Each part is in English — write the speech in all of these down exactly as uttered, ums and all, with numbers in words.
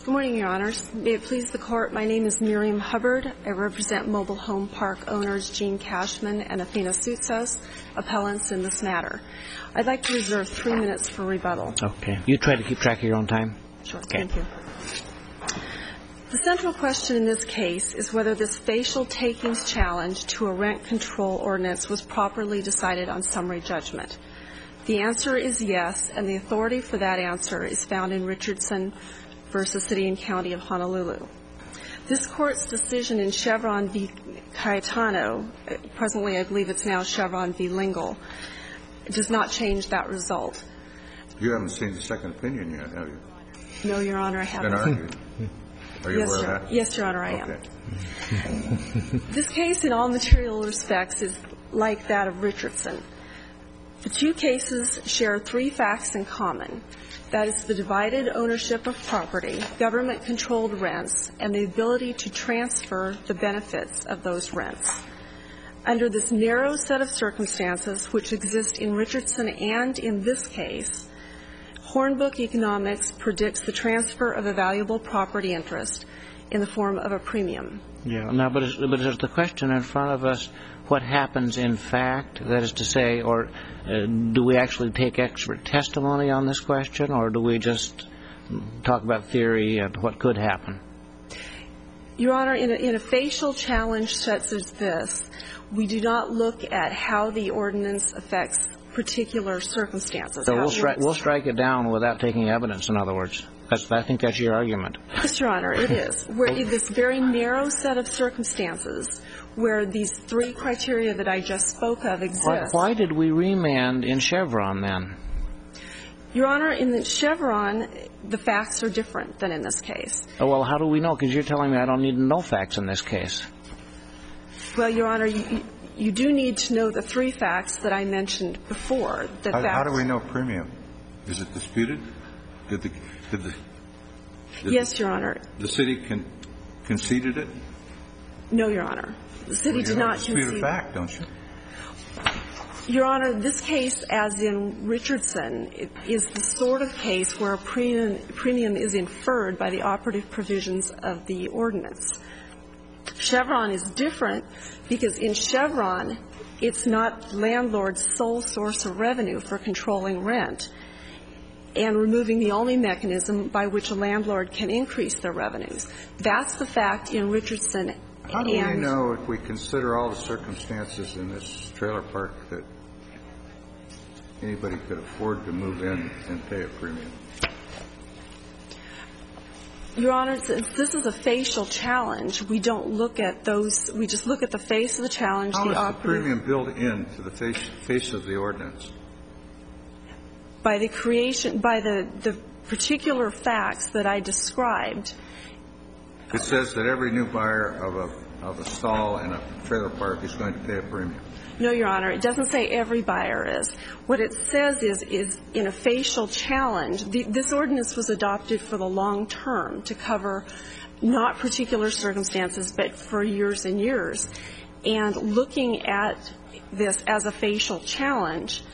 Good morning, Your Honors. May it please the Court, my name is Miriam Hubbard. I represent Mobile Home Park owners Gene Cashman and Athena Soutsos, appellants in this matter. I'd like to reserve three minutes for rebuttal. Okay. You try to keep track of your own time? Sure. Okay. Thank you. The central question in this case is whether this facial takings challenge to a rent control ordinance was properly decided on summary judgment. The answer is yes, and the authority for that answer is found in Richardson versus City and County of Honolulu. This Court's decision in Chevron v. Cayetano, presently I believe it's now Chevron v. Lingle, does not change that result. You haven't seen the second opinion yet, have you? No, Your Honor, I haven't. Then are you? Are you yes, aware Your, of that? Yes, Your Honor, I okay. am. This case, in all material respects, is like that of Richardson. The two cases share three facts in common. That is the divided ownership of property, government-controlled rents, and the ability to transfer the benefits of those rents. Under this narrow set of circumstances, which exist in Richardson and in this case, Hornbook Economics predicts the transfer of a valuable property interest in the form of a premium. Yeah. Now, but is, but is the question in front of us what happens in fact? That is to say, or uh, do we actually take expert testimony on this question, or do we just talk about theory and what could happen? Your Honor, in a, in a facial challenge such as this, we do not look at how the ordinance affects particular circumstances. So we'll, stri- we'll strike it down without taking evidence, in other words. That's, I think that's your argument. Yes, Your Honor, it is. Where in this very narrow set of circumstances where these three criteria that I just spoke of exist. Why, why did we remand in Chevron then? Your Honor, in the Chevron, the facts are different than in this case. Oh, well, how do we know? Because you're telling me I don't need to know facts in this case. Well, Your Honor, you, you do need to know the three facts that I mentioned before. The how, facts, how do we know premium? Is it disputed? Did the, did the, did yes, the, Your Honor. The city con- conceded it? No, Your Honor. The city well, did not concede. You dispute a fact, don't you? Your Honor, this case, as in Richardson, it is the sort of case where a premium, premium is inferred by the operative provisions of the ordinance. Chevron is different because in Chevron, it's not landlord's sole source of revenue for controlling rent and removing the only mechanism by which a landlord can increase their revenues. That's the fact in Richardson. How do we know, if we consider all the circumstances in this trailer park, that anybody could afford to move in and pay a premium? Your Honor, since this is a facial challenge, we don't look at those. We just look at the face of the challenge. How the is the operative, premium built into the face, face of the ordinance? By the creation, by the, the particular facts that I described. It says that every new buyer of a of a stall in a trailer park is going to pay a premium. No, Your Honor. It doesn't say every buyer is. What it says is, is in a facial challenge, the, this ordinance was adopted for the long term to cover not particular circumstances, but for years and years. And looking at this as a facial challenge,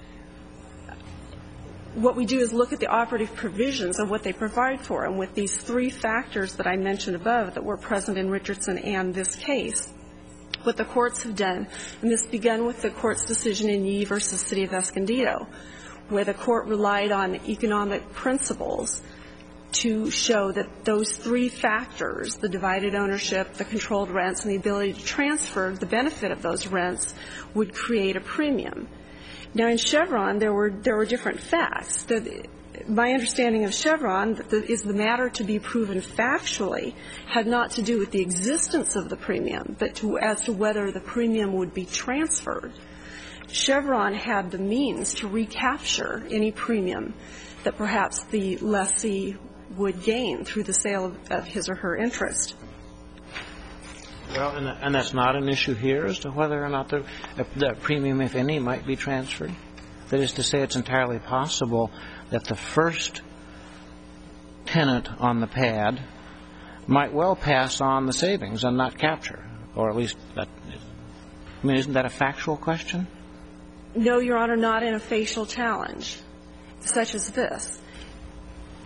what we do is look at the operative provisions of what they provide for. And with these three factors that I mentioned above that were present in Richardson and this case, what the courts have done, and this began with the court's decision in Yee versus City of Escondido, where the court relied on economic principles to show that those three factors, the divided ownership, the controlled rents, and the ability to transfer the benefit of those rents, would create a premium. Now, in Chevron, there were there were different facts. The, my understanding of Chevron is the matter to be proven factually had not to do with the existence of the premium, but to, as to whether the premium would be transferred. Chevron had the means to recapture any premium that perhaps the lessee would gain through the sale of, of his or her interest. Well, and, and that's not an issue here as to whether or not the, the premium, if any, might be transferred. That is to say, it's entirely possible that the first tenant on the pad might well pass on the savings and not capture, or at least that. I mean, isn't that a factual question? No, Your Honor, not in a facial challenge such as this.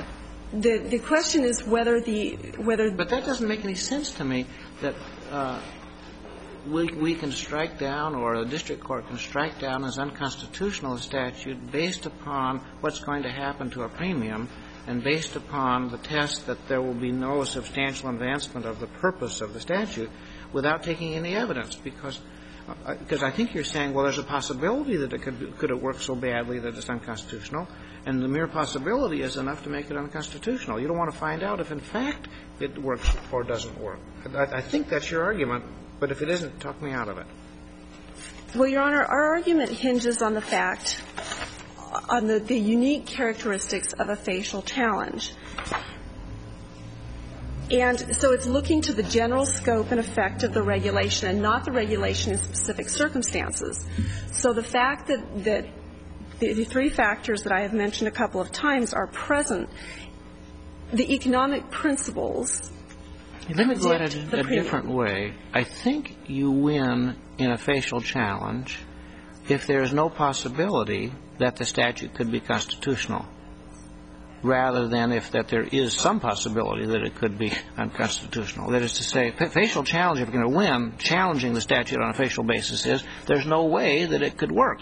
The the question is whether the whether. But that doesn't make any sense to me. That uh, we we can strike down, or the district court can strike down as unconstitutional a statute based upon what's going to happen to a premium, and based upon the test that there will be no substantial advancement of the purpose of the statute, without taking any evidence, because. Because I think you're saying, well, there's a possibility that it could could it work so badly that it's unconstitutional, and the mere possibility is enough to make it unconstitutional. You don't want to find out if, in fact, it works or doesn't work. I, I think that's your argument, but if it isn't, talk me out of it. Well, Your Honor, our argument hinges on the fact, on the, the unique characteristics of a facial challenge. And so it's looking to the general scope and effect of the regulation and not the regulation in specific circumstances. So the fact that, that the, the three factors that I have mentioned a couple of times are present, the economic principles. Let me go at it a different way. I think you win in a facial challenge if there is no possibility that the statute could be constitutional, rather than if that there is some possibility that it could be unconstitutional. That is to say, facial challenge, if you're going to win, challenging the statute on a facial basis is there's no way that it could work.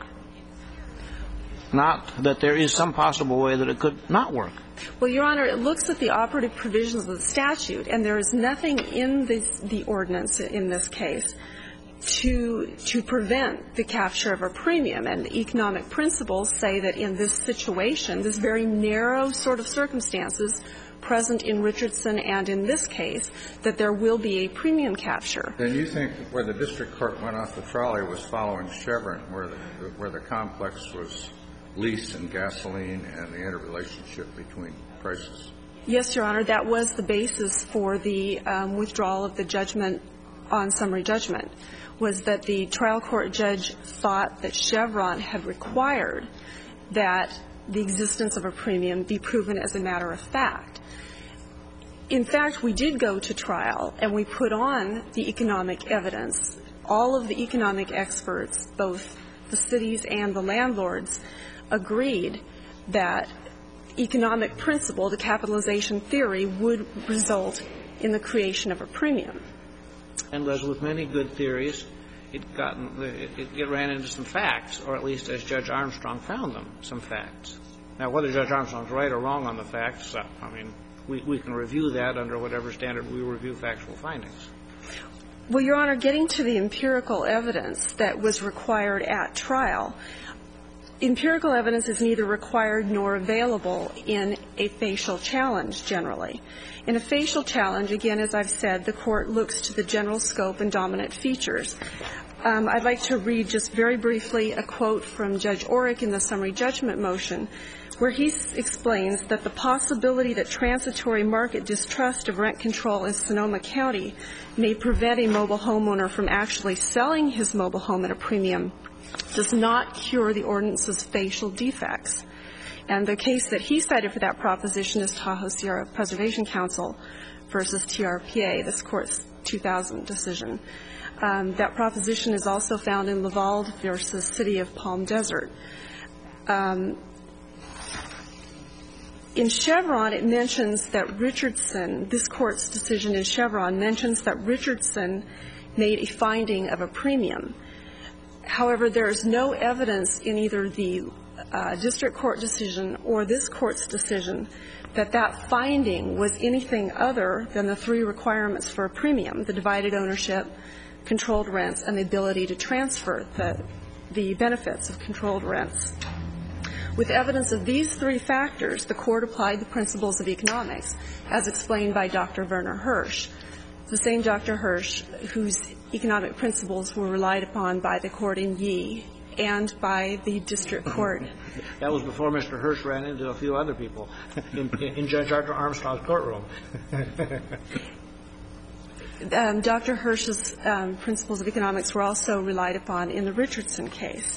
Not that there is some possible way that it could not work. Well, Your Honor, it looks at the operative provisions of the statute, and there is nothing in the, the ordinance in this case to to prevent the capture of a premium. And the economic principles say that in this situation, this very narrow sort of circumstances present in Richardson and in this case, that there will be a premium capture. Then you think where the district court went off the trolley was following Chevron, where the, where the complex was lease and gasoline and the interrelationship between prices? Yes, Your Honor, that was the basis for the um, withdrawal of the judgment on summary judgment, was that the trial court judge thought that Chevron had required that the existence of a premium be proven as a matter of fact. In fact, we did go to trial, and we put on the economic evidence. All of the economic experts, both the cities and the landlords, agreed that economic principle, the capitalization theory, would result in the creation of a premium. And as with many good theories, it got it, it ran into some facts, or at least as Judge Armstrong found them, some facts. Now, whether Judge Armstrong's right or wrong on the facts, uh, I mean, we, we can review that under whatever standard we review factual findings. Well, Your Honor, getting to the empirical evidence that was required at trial, empirical evidence is neither required nor available in a facial challenge generally. In a facial challenge, again, as I've said, the court looks to the general scope and dominant features. Um, I'd like to read just very briefly a quote from Judge Orrick in the summary judgment motion, where he s- explains that the possibility that transitory market distrust of rent control in Sonoma County may prevent a mobile homeowner from actually selling his mobile home at a premium does not cure the ordinance's facial defects. And the case that he cited for that proposition is Tahoe Sierra Preservation Council versus T R P A, this court's two thousand decision. Um, that proposition is also found in Lavalde versus City of Palm Desert. Um, in Chevron, it mentions that Richardson, this court's decision in Chevron, mentions that Richardson made a finding of a premium. However, there is no evidence in either the uh, district court decision or this court's decision that that finding was anything other than the three requirements for a premium: the divided ownership, controlled rents, and the ability to transfer the, the benefits of controlled rents. With evidence of these three factors, the court applied the principles of economics, as explained by Doctor Werner Hirsch, the same Doctor Hirsch whose economic principles were relied upon by the court in Yee and by the district court. That was before Mister Hirsch ran into a few other people in, in Judge Arthur Armstrong's courtroom. um, Doctor Hirsch's um, principles of economics were also relied upon in the Richardson case.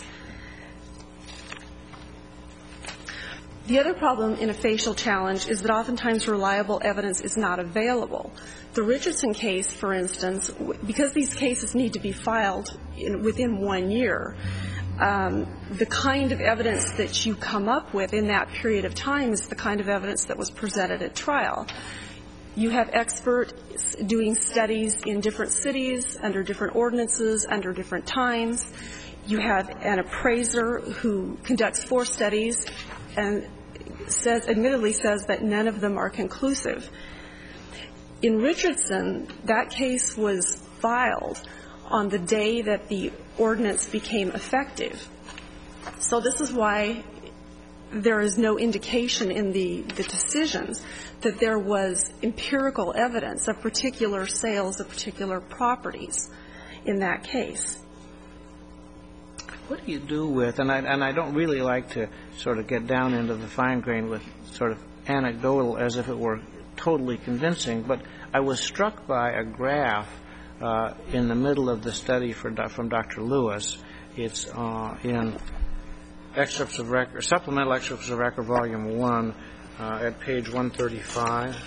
The other problem in a facial challenge is that oftentimes reliable evidence is not available. The Richardson case, for instance, because these cases need to be filed in, within one year, um, the kind of evidence that you come up with in that period of time is the kind of evidence that was presented at trial. You have experts doing studies in different cities, under different ordinances, under different times. You have an appraiser who conducts four studies and says, admittedly says that none of them are conclusive. In Richardson, that case was filed on the day that the ordinance became effective. So this is why there is no indication in the, the decisions that there was empirical evidence of particular sales of particular properties in that case. What do you do with, and I, and I don't really like to sort of get down into the fine grain with sort of anecdotal as if it were totally convincing, but I was struck by a graph uh, in the middle of the study for, from Doctor Lewis. It's uh, in excerpts of record, supplemental excerpts of record, volume one, uh, at page one thirty-five.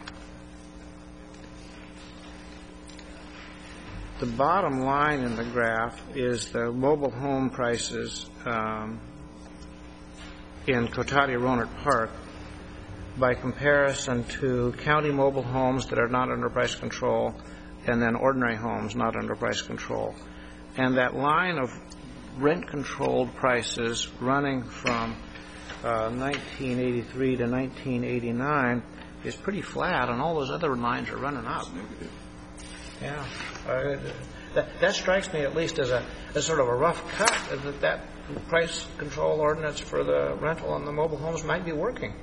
The bottom line in the graph is the mobile home prices um, in Cotati-Rohnert Park by comparison to county mobile homes that are not under price control and then ordinary homes not under price control. And that line of rent-controlled prices running from uh, nineteen eighty-three to nineteen eighty-nine is pretty flat, and all those other lines are running up. Yeah. Uh, that, that strikes me at least as a as sort of a rough cut, that that price control ordinance for the rental on the mobile homes might be working.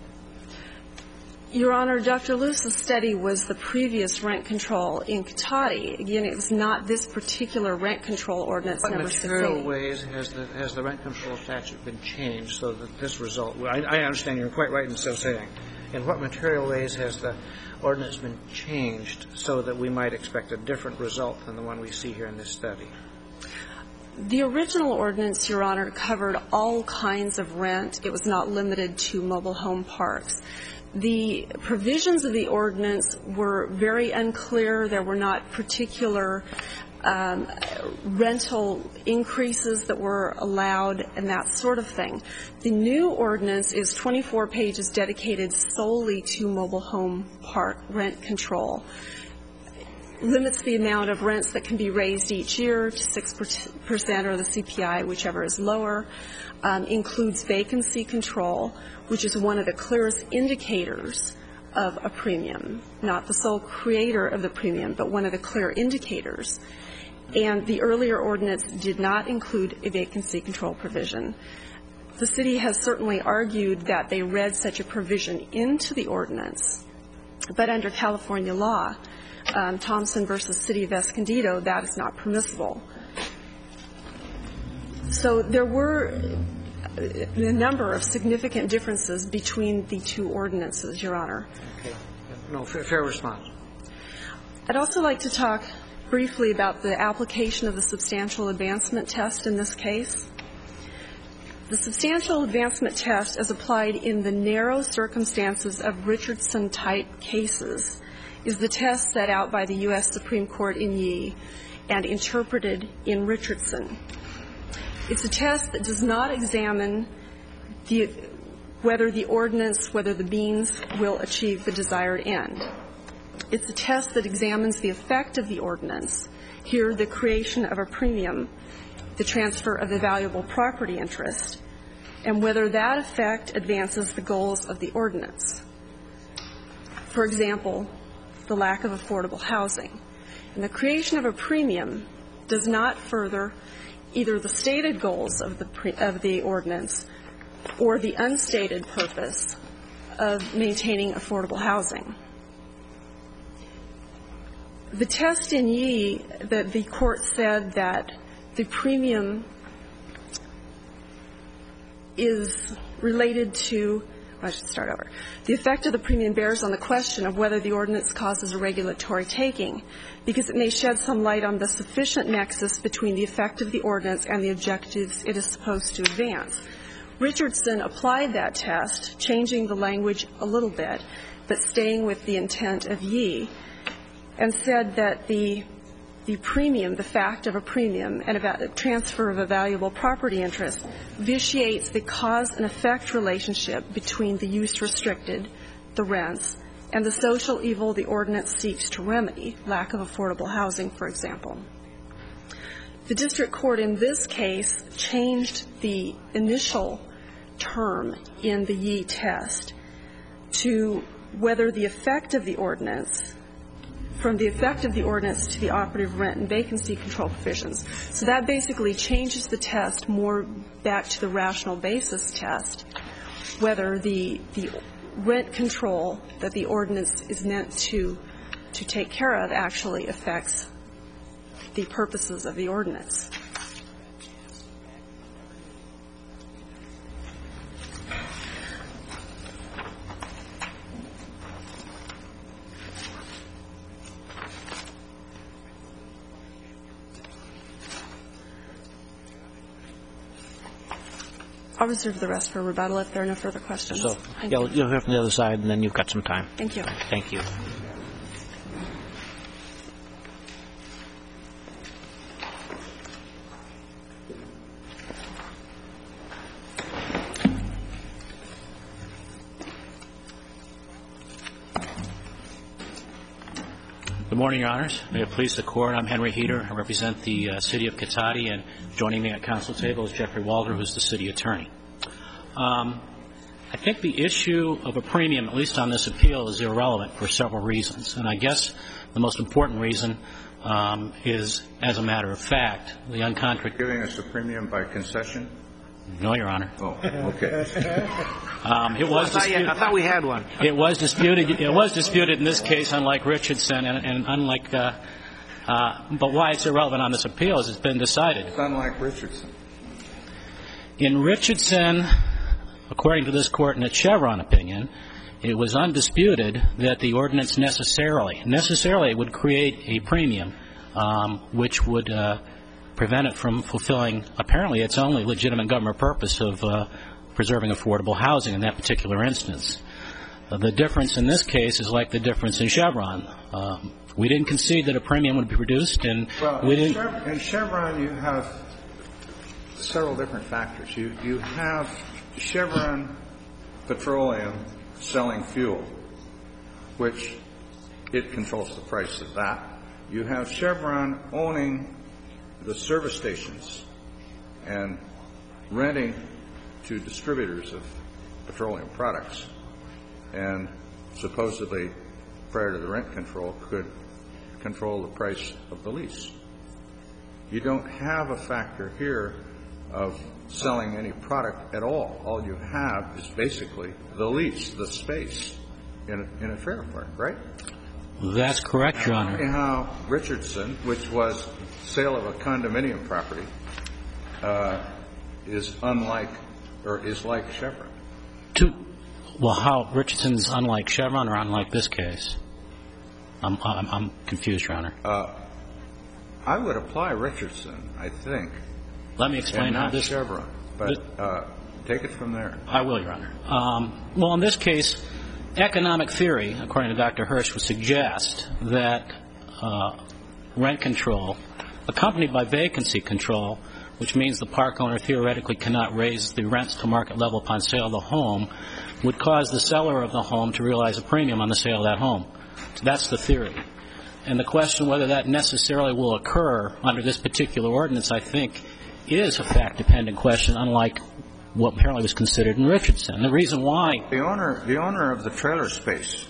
Your Honor, Doctor Lewis's study was the previous rent control in Cotati. Again, it was not this particular rent control ordinance What number material sixty-eight. ways has the has the rent control statute been changed so that this result? I, I understand you're quite right in so saying. In what material ways has the ordinance been changed so that we might expect a different result than the one we see here in this study? The original ordinance, Your Honor, covered all kinds of rent. It was not limited to mobile home parks. The provisions of the ordinance were very unclear. There were not particular um, rental increases that were allowed and that sort of thing. The new ordinance is twenty-four pages dedicated solely to mobile home park rent control. Limits the amount of rents that can be raised each year to six percent or the C P I, whichever is lower. Um, includes vacancy control, which is one of the clearest indicators of a premium, not the sole creator of the premium, but one of the clear indicators. And the earlier ordinance did not include a vacancy control provision. The city has certainly argued that they read such a provision into the ordinance, but under California law, um, Thompson versus City of Escondido, that is not permissible. So there were a number of significant differences between the two ordinances, Your Honor. Okay. No, fair, fair response. I'd also like to talk briefly about the application of the substantial advancement test in this case. The substantial advancement test, as applied in the narrow circumstances of Richardson-type cases, is the test set out by the U S Supreme Court in Yee and interpreted in Richardson. It's a test that does not examine the, whether the ordinance, whether the means will achieve the desired end. It's a test that examines the effect of the ordinance, here the creation of a premium, the transfer of the valuable property interest, and whether that effect advances the goals of the ordinance. For example, the lack of affordable housing. And the creation of a premium does not further either the stated goals of the pre- of the ordinance or the unstated purpose of maintaining affordable housing. The test in Yee, that the court said that the premium is related to, I should start over. The effect of the premium bears on the question of whether the ordinance causes a regulatory taking, because it may shed some light on the sufficient nexus between the effect of the ordinance and the objectives it is supposed to advance. Richardson applied that test, changing the language a little bit, but staying with the intent of Yee, and said that the the premium, the fact of a premium and a transfer of a valuable property interest vitiates the cause and effect relationship between the use restricted, the rents, and the social evil the ordinance seeks to remedy, lack of affordable housing, for example. The district court in this case changed the initial term in the Yee test to whether the effect of the ordinance, from the effect of the ordinance to the operative rent and vacancy control provisions. So that basically changes the test more back to the rational basis test, whether the the rent control that the ordinance is meant to to take care of actually affects the purposes of the ordinance. I'll reserve the rest for rebuttal if there are no further questions. So you'll, you'll hear from the other side, and then you've got some time. Thank you. Thank you. Good morning, Your Honors. May it please the Court. I'm Henry Heater. I represent the uh, City of Cotati, and joining me at council table is Jeffrey Walter, who's the City Attorney. Um, I think the issue of a premium, at least on this appeal, is irrelevant for several reasons. And I guess the most important reason um, is, as a matter of fact, the uncontracted... Giving us a premium by concession? No, Your Honor. Oh, okay. um, it was I thought, you, I thought we had one. It was disputed. It was disputed in this case, unlike Richardson, and, and unlike. Uh, uh, but why it's irrelevant on this appeal is it's been decided. It's unlike Richardson. In Richardson, according to this court in its Chevron opinion, it was undisputed that the ordinance necessarily necessarily would create a premium, um, which would. Uh, prevent it from fulfilling, apparently, its only legitimate government purpose of uh, preserving affordable housing in that particular instance. Uh, the difference in this case is like the difference in Chevron. Um, we didn't concede that a premium would be produced, and well, we in didn't... Chev- in Chevron, you have several different factors. You, you have Chevron Petroleum selling fuel, which it controls the price of that. You have Chevron owning the service stations and renting to distributors of petroleum products, and supposedly, prior to the rent control, could control the price of the lease. You don't have a factor here of selling any product at all. All you have is basically the lease, the space in a, in a trailer park, right? That's correct, Your Honor. How Richardson, which was sale of a condominium property, uh, is unlike, or is like Chevron. To, well, how Richardson's unlike Chevron or unlike this case? I'm, I'm, I'm confused, Your Honor. Uh, I would apply Richardson, I think. Let me explain and how not this... Chevron, but uh, take it from there. I will, Your Honor. Um, well, in this case, economic theory, according to Doctor Hirsch, would suggest that uh, rent control, accompanied by vacancy control, which means the park owner theoretically cannot raise the rents to market level upon sale of the home, would cause the seller of the home to realize a premium on the sale of that home. So that's the theory. And the question whether that necessarily will occur under this particular ordinance, I think, is a fact-dependent question, unlike what apparently was considered in Richardson. The reason why... The owner, the owner of the trailer space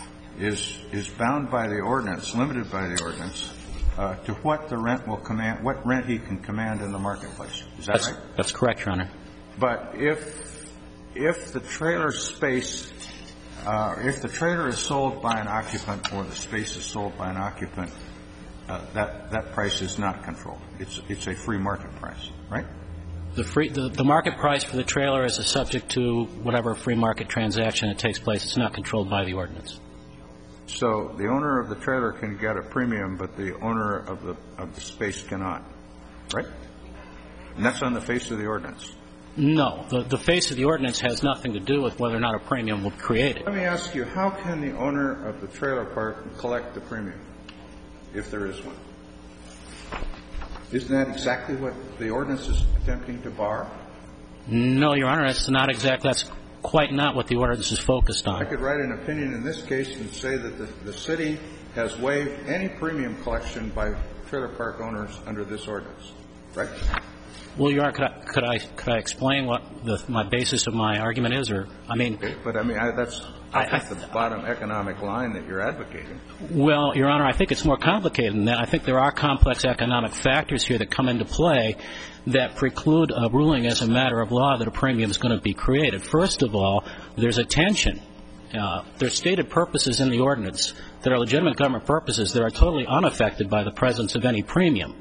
is is bound by the ordinance, limited by the ordinance, uh, to what the rent will command, what rent he can command in the marketplace. Is that that's, right? That's correct, Your Honor. But if if the trailer space, uh, if the trailer is sold by an occupant or the space is sold by an occupant, uh, that that price is not controlled. It's it's a free market price, right? The, free, the, the market price for the trailer is a subject to whatever free market transaction that takes place. It's not controlled by the ordinance. So the owner of the trailer can get a premium, but the owner of the of the space cannot, right? And that's on the face of the ordinance. No. The, the face of the ordinance has nothing to do with whether or not a premium will be created. Let me ask you, how can the owner of the trailer park collect the premium, if there is one? Isn't that exactly what the ordinance is attempting to bar? No, Your Honor, that's not exactly. That's quite not what the ordinance is focused on. I could write an opinion in this case and say that the, the city has waived any premium collection by trailer park owners under this ordinance, right? Well, Your Honor, could I could I, could I explain what the, my basis of my argument is, or I mean, okay, but I mean I, that's I, I, think the bottom economic line that you're advocating. Well, Your Honor, I think it's more complicated than that. I think there are complex economic factors here that come into play that preclude a ruling as a matter of law that a premium is going to be created. First of all, there's a tension. Uh, there's stated purposes in the ordinance that are legitimate government purposes that are totally unaffected by the presence of any premium.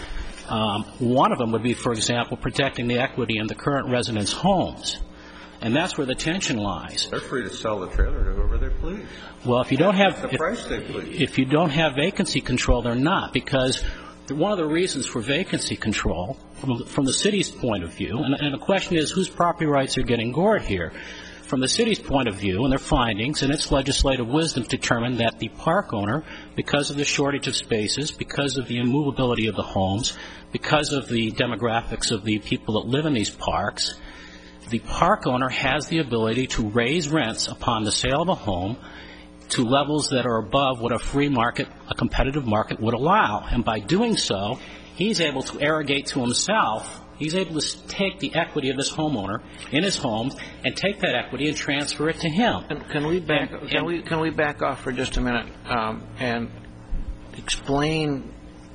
Um, one of them would be, for example, protecting the equity in the current residents' homes. And that's where the tension lies. They're free to sell the trailer to whoever they please. Well, if you don't have the if, price they please. If you don't have vacancy control, they're not, because one of the reasons for vacancy control, from, from the city's point of view, and, and the question is whose property rights are getting gored here. From the city's point of view and their findings and its legislative wisdom determined that the park owner, because of the shortage of spaces, because of the immovability of the homes, because of the demographics of the people that live in these parks, the park owner has the ability to raise rents upon the sale of a home to levels that are above what a free market, a competitive market would allow. And by doing so, he's able to arrogate to himself, he's able to take the equity of this homeowner in his home and take that equity and transfer it to him. And can we back, and, can we, can we back off for just a minute um, and explain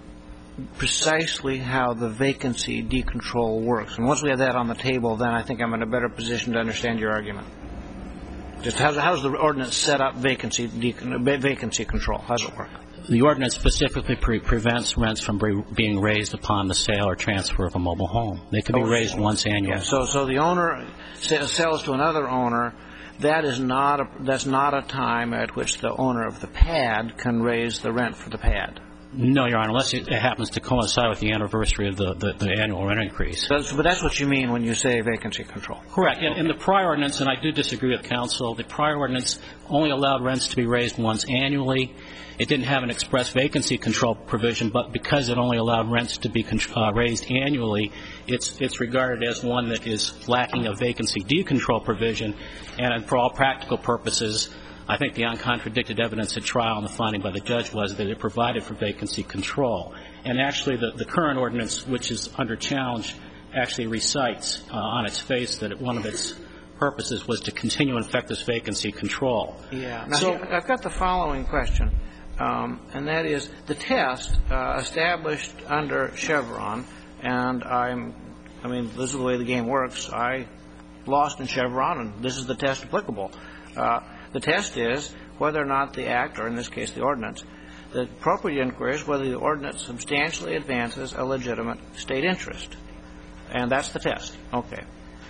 precisely how the vacancy decontrol works? And once we have that on the table, then I think I'm in a better position to understand your argument. Just how does the ordinance set up vacancy decon- vacancy control? How does it work? The ordinance specifically pre- prevents rents from re- being raised upon the sale or transfer of a mobile home. They can be oh, raised once annually. So, so the owner sells to another owner. That is not a, that's not a time at which the owner of the pad can raise the rent for the pad. No, Your Honor, unless it happens to coincide with the anniversary of the, the, the annual rent increase. That's, but that's what you mean when you say vacancy control. Correct. In, in the prior ordinance, and I do disagree with counsel, the prior ordinance only allowed rents to be raised once annually. It didn't have an express vacancy control provision, but because it only allowed rents to be uh, raised annually, it's it's regarded as one that is lacking a vacancy decontrol provision, and for all practical purposes, I think the uncontradicted evidence at trial and the finding by the judge was that it provided for vacancy control. And actually, the, the current ordinance, which is under challenge, actually recites uh, on its face that one of its purposes was to continue and effect this vacancy control. Yeah. Now, so here, I've got the following question, um, and that is the test uh, established under Chevron, and I'm, I mean, this is the way the game works. I lost in Chevron, and this is the test applicable. Uh, The test is whether or not the act, or in this case the ordinance, the appropriate inquiry is whether the ordinance substantially advances a legitimate state interest. And that's the test. Okay.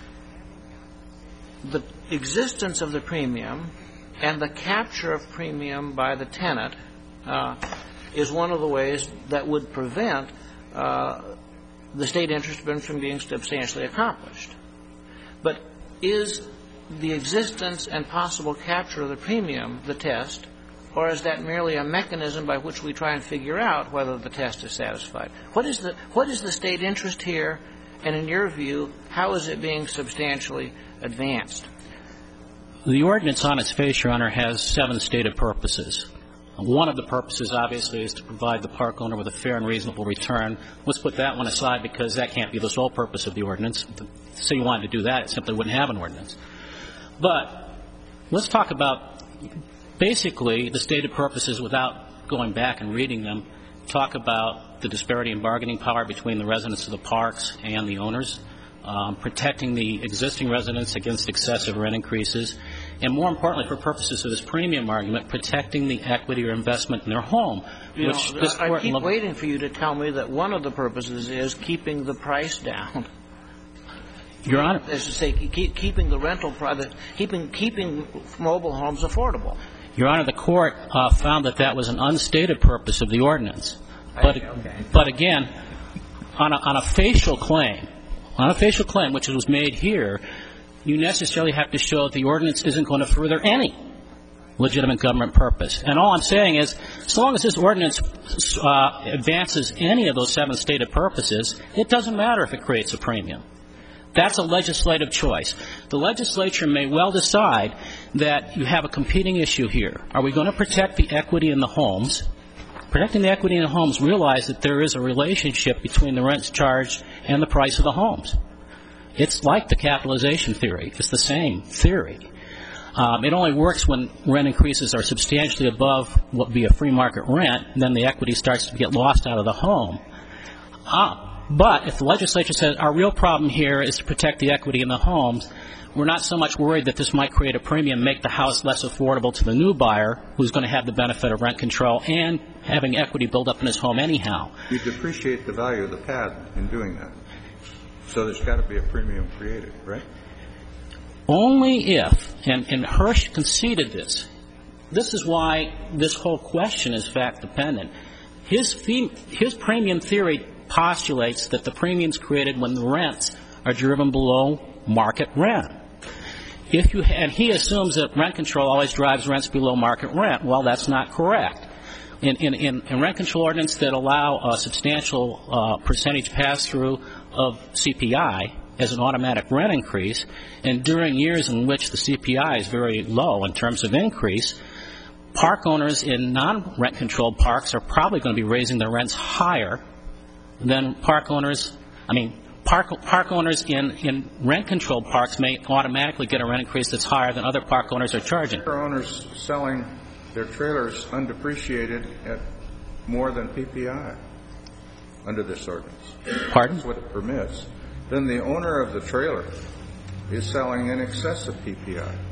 The existence of the premium and the capture of premium by the tenant uh, is one of the ways that would prevent uh, the state interest from being substantially accomplished. But is the existence and possible capture of the premium the test, or is that merely a mechanism by which we try and figure out whether the test is satisfied? What is the what is the state interest here, and in your view, how is it being substantially advanced? The ordinance on its face, Your Honor, has seven stated purposes. One of the purposes, obviously, is to provide the park owner with a fair and reasonable return. Let's put that one aside because that can't be the sole purpose of the ordinance. If the city wanted to do that, it simply wouldn't have an ordinance. But let's talk about basically the stated purposes without going back and reading them. Talk about the disparity in bargaining power between the residents of the parks and the owners, um, protecting the existing residents against excessive rent increases, and more importantly, for purposes of this premium argument, protecting the equity or investment in their home. You which know, this I court keep lo- waiting for you to tell me that one of the purposes is keeping the price down. Your Honor, As to say, keep, keeping the rental product, keeping keeping mobile homes affordable. Your Honor, the court uh, found that that was an unstated purpose of the ordinance. But, okay. but again, on a, on a facial claim, on a facial claim, which was made here, you necessarily have to show that the ordinance isn't going to further any legitimate government purpose. And all I'm saying is, so long as this ordinance uh, advances any of those seven stated purposes, it doesn't matter if it creates a premium. That's a legislative choice. The legislature may well decide that you have a competing issue here. Are we going to protect the equity in the homes? Protecting the equity in the homes, realize that there is a relationship between the rents charged and the price of the homes. It's like the capitalization theory. It's the same theory. Um, it only works when rent increases are substantially above what would be a free market rent, and then the equity starts to get lost out of the home. Uh, but if the legislature says our real problem here is to protect the equity in the homes, we're not so much worried that this might create a premium, make the house less affordable to the new buyer who's going to have the benefit of rent control and having equity build up in his home anyhow. You depreciate the value of the pad in doing that. So there's got to be a premium created, right? Only if, and, and Hirsch conceded this, this is why this whole question is fact-dependent. His, fee, his premium theory postulates that the premium's created when the rents are driven below market rent. If you, and he assumes that rent control always drives rents below market rent. Well, that's not correct. In, in, in, in rent control ordinance that allow a substantial uh, percentage pass-through of C P I as an automatic rent increase, and during years in which the C P I is very low in terms of increase, park owners in non-rent controlled parks are probably going to be raising their rents higher than park owners, I mean, Park, park owners in, in rent-controlled parks may automatically get a rent increase that's higher than other park owners are charging. Are owners selling their trailers undepreciated at more than P P I under this ordinance? Pardon? That's what it permits. Then the owner of the trailer is selling in excess of P P I.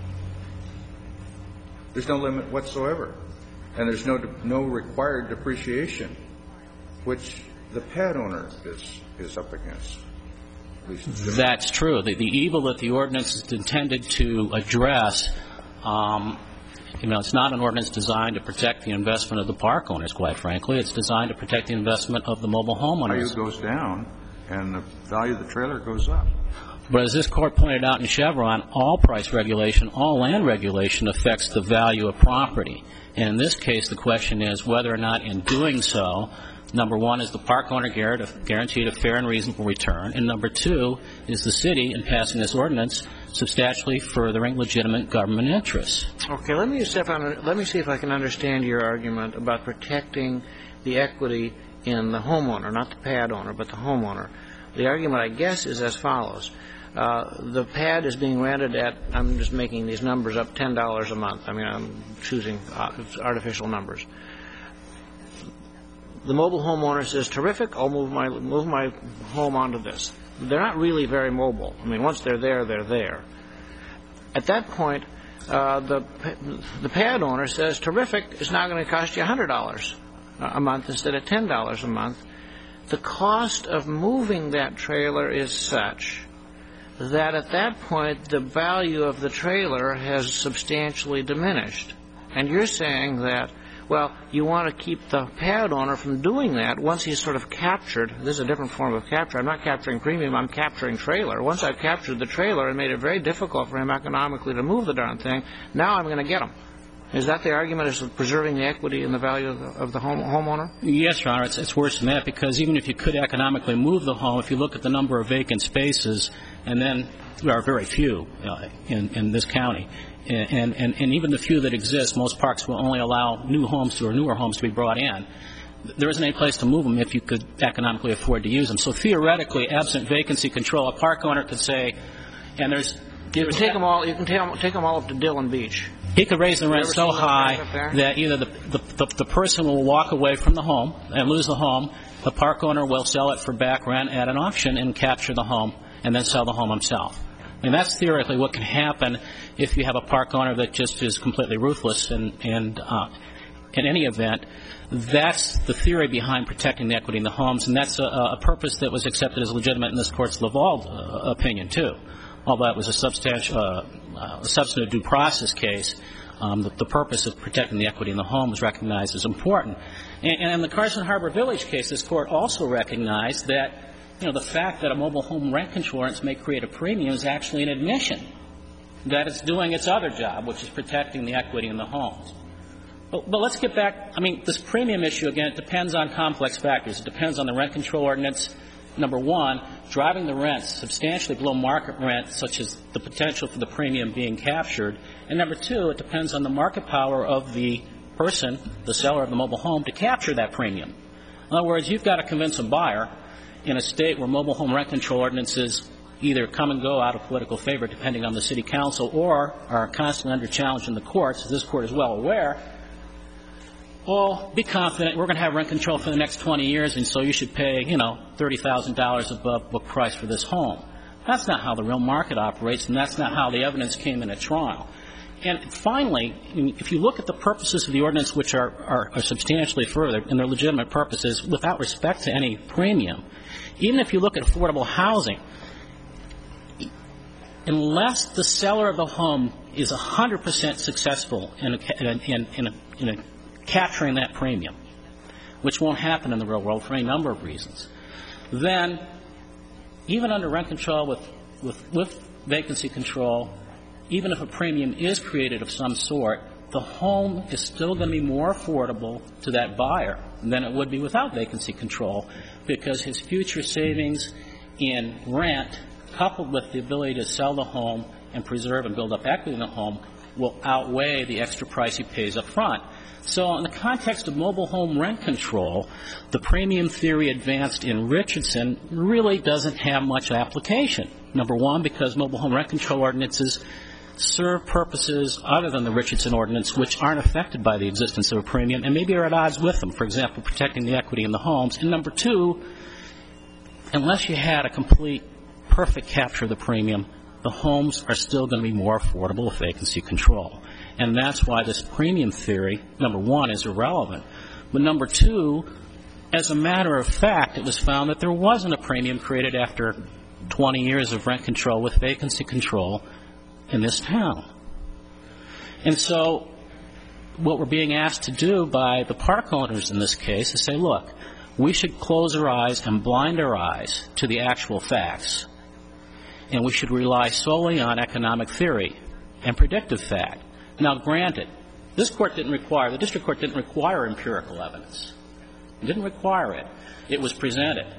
There's no limit whatsoever. And there's no no required depreciation, which the pad owner is, is up against. That's true. The, the evil that the ordinance is intended to address, um, you know, it's not an ordinance designed to protect the investment of the park owners, quite frankly. It's designed to protect the investment of the mobile homeowners. The value goes down, and the value of the trailer goes up. But as this Court pointed out in Chevron, all price regulation, all land regulation affects the value of property. And in this case, the question is whether or not in doing so, number one, is the park owner guaranteed a fair and reasonable return, and number two, is the city, in passing this ordinance, substantially furthering legitimate government interests. Okay, let me see if I, let me see if I can understand your argument about protecting the equity in the homeowner, not the pad owner, but the homeowner. The argument, I guess, is as follows. Uh, the pad is being rented at, I'm just making these numbers up, ten dollars a month. I mean, I'm choosing artificial numbers. The mobile homeowner says, terrific, I'll move my move my home onto this. They're not really very mobile. I mean, once they're there, they're there. At that point, uh, the the pad owner says, terrific, it's now going to cost you one hundred dollars a month instead of ten dollars a month. The cost of moving that trailer is such that at that point, the value of the trailer has substantially diminished. And you're saying that, well, you want to keep the pad owner from doing that once he's sort of captured. This is a different form of capture. I'm not capturing premium, I'm capturing trailer. Once I've captured the trailer and made it very difficult for him economically to move the darn thing, now I'm going to get him. Is that the argument, is preserving the equity and the value of the, of the home, homeowner? Yes, Your Honor. It's, it's worse than that, because even if you could economically move the home, if you look at the number of vacant spaces, and then there are very few uh, in, in this county, and, and, and even the few that exist, most parks will only allow new homes to, or newer homes to be brought in. There isn't any place to move them if you could economically afford to use them. So theoretically, absent vacancy control, a park owner could say, and there's... You can take them all, you can take them, take them all up to Dillon Beach. He could raise the rent so high that either the, the, the, the person will walk away from the home and lose the home, the park owner will sell it for back rent at an auction and capture the home and then sell the home himself. I mean, that's theoretically what can happen if you have a park owner that just is completely ruthless. And, and uh, in any event, that's the theory behind protecting the equity in the homes, and that's a, a purpose that was accepted as legitimate in this Court's Laval uh, opinion, too. Although it was a substantial, uh, uh, substantive due process case, um, the, the purpose of protecting the equity in the home was recognized as important. And, and in the Carson Harbor Village case, this Court also recognized that, you know, the fact that a mobile home rent control ordinance may create a premium is actually an admission that it's doing its other job, which is protecting the equity in the homes. But, but let's get back. I mean, this premium issue, again, it depends on complex factors. It depends on the rent control ordinance, number one, driving the rents substantially below market rent, such as the potential for the premium being captured. And number two, it depends on the market power of the person, the seller of the mobile home, to capture that premium. In other words, you've got to convince a buyer in a state where mobile home rent control ordinances either come and go out of political favor depending on the city council or are constantly under challenge in the courts, as this court is well aware. Well, be confident we're going to have rent control for the next twenty years, and so you should pay, you know, thirty thousand dollars above book price for this home. That's not how the real market operates, and that's not how the evidence came in at trial. And finally, if you look at the purposes of the ordinance, which are, are, are substantially further, and they're legitimate purposes without respect to any premium, even if you look at affordable housing, unless the seller of the home is one hundred percent successful in, a, in, in, in, a, in a capturing that premium, which won't happen in the real world for any number of reasons, then even under rent control with, with, with vacancy control, even if a premium is created of some sort, the home is still going to be more affordable to that buyer than it would be without vacancy control, because his future savings in rent, coupled with the ability to sell the home and preserve and build up equity in the home, will outweigh the extra price he pays up front. So in the context of mobile home rent control, the premium theory advanced in Richardson really doesn't have much application. Number one, because mobile home rent control ordinances serve purposes other than the Richardson ordinance, which aren't affected by the existence of a premium and maybe are at odds with them, for example, protecting the equity in the homes. And number two, unless you had a complete, perfect capture of the premium, the homes are still going to be more affordable with vacancy control. And that's why this premium theory, number one, is irrelevant. But number two, as a matter of fact, it was found that there wasn't a premium created after twenty years of rent control with vacancy control in this town. And so what we're being asked to do by the park owners in this case is say, look, we should close our eyes and blind our eyes to the actual facts, and we should rely solely on economic theory and predictive fact. Now, granted, this court didn't require, the district court didn't require empirical evidence. It didn't require it. It was presented.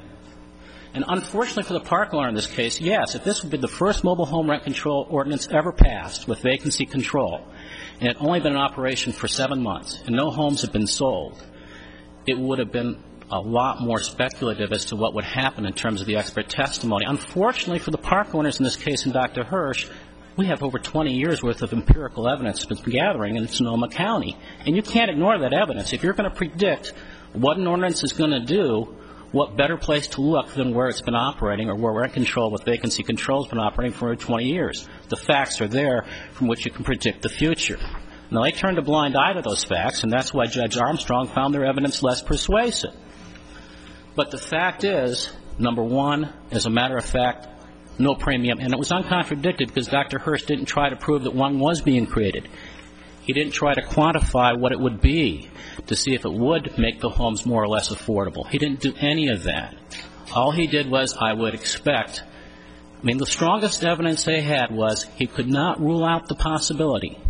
And unfortunately for the park owner in this case, yes, if this would be the first mobile home rent control ordinance ever passed with vacancy control, and it had only been in operation for seven months, and no homes had been sold, it would have been a lot more speculative as to what would happen in terms of the expert testimony. Unfortunately for the park owners in this case and Doctor Hirsch, we have over twenty years worth of empirical evidence that's been gathering in Sonoma County. And you can't ignore that evidence. If you're going to predict what an ordinance is going to do, what better place to look than where it's been operating or where rent control with vacancy control has been operating for over twenty years. The facts are there from which you can predict the future. Now, they turned a blind eye to those facts, and that's why Judge Armstrong found their evidence less persuasive. But the fact is, number one, as a matter of fact, no premium. And it was uncontradicted because Doctor Hirsch didn't try to prove that one was being created. He didn't try to quantify what it would be to see if it would make the homes more or less affordable. He didn't do any of that. All he did was, I would expect, I mean, the strongest evidence they had was he could not rule out the possibility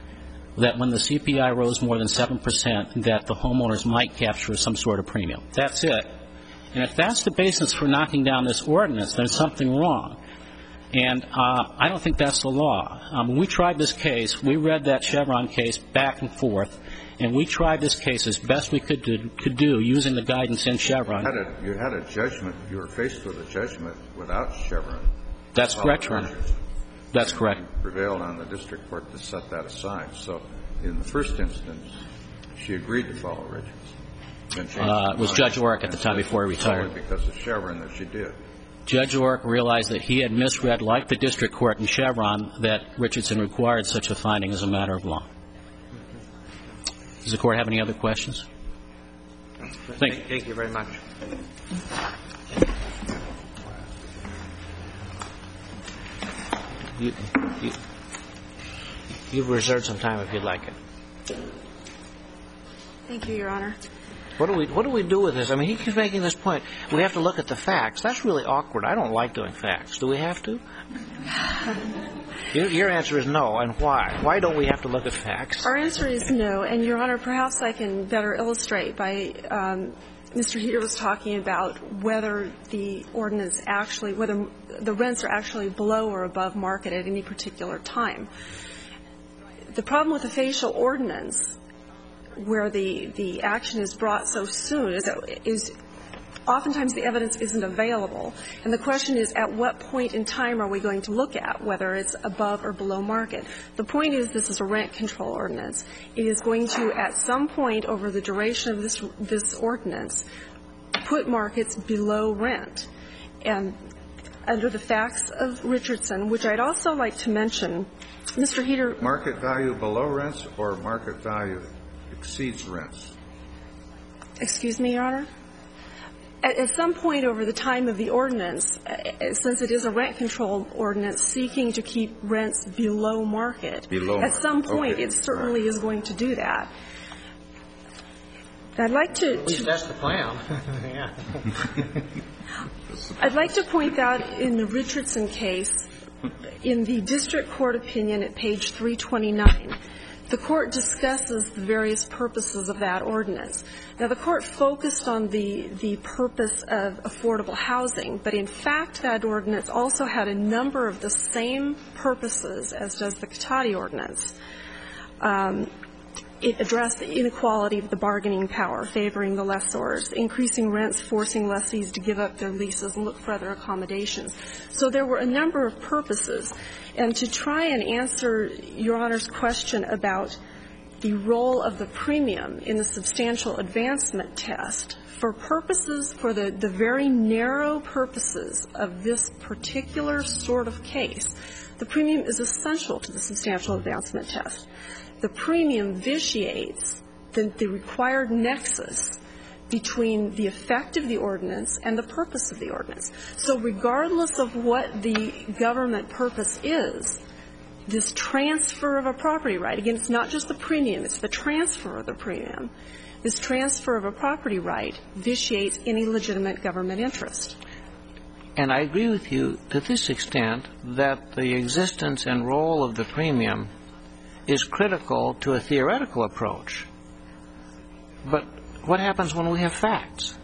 that when the C P I rose more than seven percent, that the homeowners might capture some sort of premium. That's it. And if that's the basis for knocking down this ordinance, there's something wrong. And uh, I don't think that's the law. Um, when we tried this case, we read that Chevron case back and forth, and we tried this case as best we could do, could do using the guidance in Chevron. You had, a, you had a judgment. You were faced with a judgment without Chevron. That's correct, Your Honor. That's correct. You prevailed on the district court to set that aside. So in the first instance, she agreed to follow Richards. Uh, it was Judge Orrick at the time before he retired. Solely because of Chevron that she did. Judge Orrick realized that he had misread, like the district court in Chevron, that Richardson required such a finding as a matter of law. Does the court have any other questions? Thank you. Thank you very much. You, you, you've reserved some time if you'd like it. Thank you, Your Honor. What do we what do we do with this? I mean, he keeps making this point. We have to look at the facts. That's really awkward. I don't like doing facts. Do we have to? your, your answer is no, and why? Why don't we have to look at facts? Our answer is no, and, Your Honor, perhaps I can better illustrate by um, Mister Heater was talking about whether the ordinance actually, whether the rents are actually below or above market at any particular time. The problem with the facial ordinance, where the, the action is brought so soon, is, is oftentimes the evidence isn't available. And the question is, at what point in time are we going to look at, whether it's above or below market? The point is, this is a rent control ordinance. It is going to, at some point over the duration of this, this ordinance, put markets below rent. And under the facts of Richardson, which I'd also like to mention, Mister Heater. Market value below rents or market value exceeds rents? Excuse me, Your Honor? At, at some point over the time of the ordinance, uh, since it is a rent control ordinance seeking to keep rents below market, below at some point okay. it certainly right. is going to do that. I'd like to... At least that's the plan. yeah. I'd like to point out in the Richardson case, in the district court opinion at page three twenty-nine, the court discusses the various purposes of that ordinance. Now, the court focused on the, the purpose of affordable housing, but in fact that ordinance also had a number of the same purposes as does the Cotati ordinance. Um, It addressed the inequality of the bargaining power, favoring the lessors, increasing rents, forcing lessees to give up their leases and look for other accommodations. So there were a number of purposes. And to try and answer Your Honor's question about the role of the premium in the substantial advancement test, for purposes, for the, the very narrow purposes of this particular sort of case, the premium is essential to the substantial advancement test. The premium vitiates the, the required nexus between the effect of the ordinance and the purpose of the ordinance. So regardless of what the government purpose is, this transfer of a property right, again, it's not just the premium, it's the transfer of the premium. This transfer of a property right vitiates any legitimate government interest. And I agree with you to this extent that the existence and role of the premium is critical to a theoretical approach. But what happens when we have facts?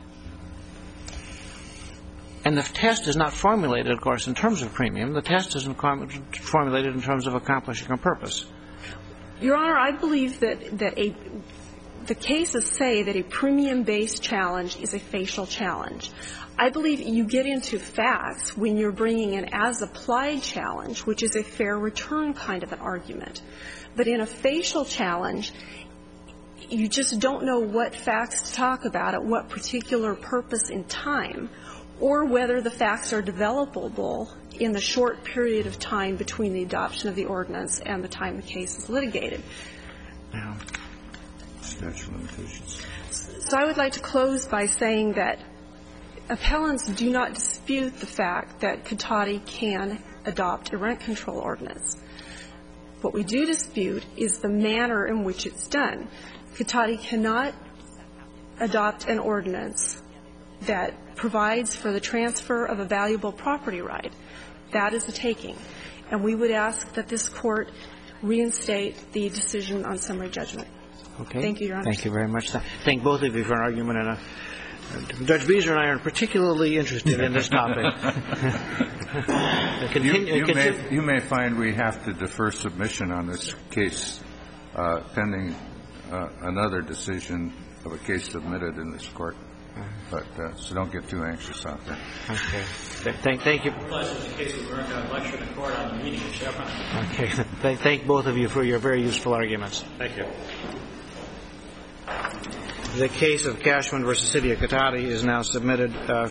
And the test is not formulated, of course, in terms of premium. The test isn't formulated in terms of accomplishing a purpose. Your Honor, I believe that, that a, the cases say that a premium-based challenge is a facial challenge. I believe you get into facts when you're bringing an as-applied challenge, which is a fair return kind of an argument. But in a facial challenge, you just don't know what facts to talk about at what particular purpose in time, or whether the facts are developable in the short period of time between the adoption of the ordinance and the time the case is litigated. Yeah. Statute of limitations. So I would like to close by saying that appellants do not dispute the fact that Cotati can adopt a rent control ordinance. What we do dispute is the manner in which it's done. Cotati cannot adopt an ordinance that provides for the transfer of a valuable property right. That is a taking. And we would ask that this Court reinstate the decision on summary judgment. Okay. Thank you, Your Honor. Thank you very much. Thank both of you for an argument. And a, Judge Beezer and I are particularly interested in this topic. Continue, you, you, may, you may find we have to defer submission on this case uh, pending uh, another decision of a case submitted in this court. But uh, so don't get too anxious out there. Okay. Thank, thank you. Okay. Thank, thank both of you for your very useful arguments. Thank you. The case of Cashman versus City of Cotati is now submitted. Uh,